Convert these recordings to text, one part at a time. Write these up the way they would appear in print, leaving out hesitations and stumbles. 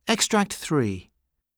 Extract 3.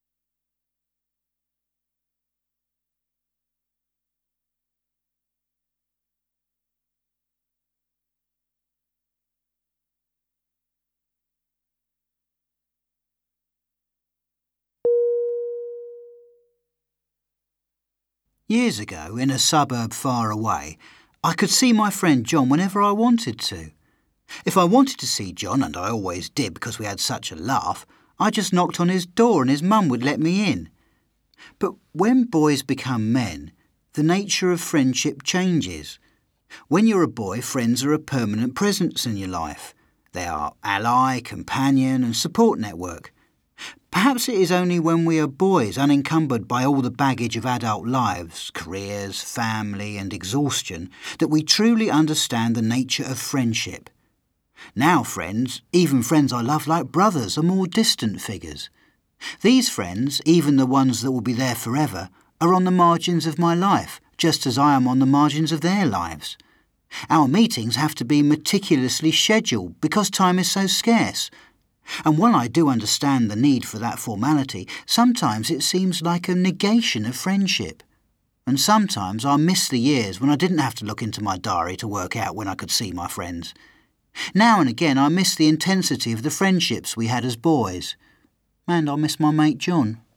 Years ago, in a suburb far away, I could see my friend John whenever I wanted to. If I wanted to see John, and I always did because we had such a laugh, I just knocked on his door and his mum would let me in. But when boys become men, the nature of friendship changes. When you're a boy, friends are a permanent presence in your life. They are ally, companion and support network. Perhaps it is only when we are boys, unencumbered by all the baggage of adult lives, careers, family and exhaustion, that we truly understand the nature of friendship. Now friends, even friends I love like brothers, are more distant figures. These friends, even the ones that will be there forever, are on the margins of my life, just as I am on the margins of their lives. Our meetings have to be meticulously scheduled because time is so scarce. And while I do understand the need for that formality, sometimes it seems like a negation of friendship. And sometimes I miss the years when I didn't have to look into my diary to work out when I could see my friends. Now and again I miss the intensity of the friendships we had as boys. And I miss my mate John.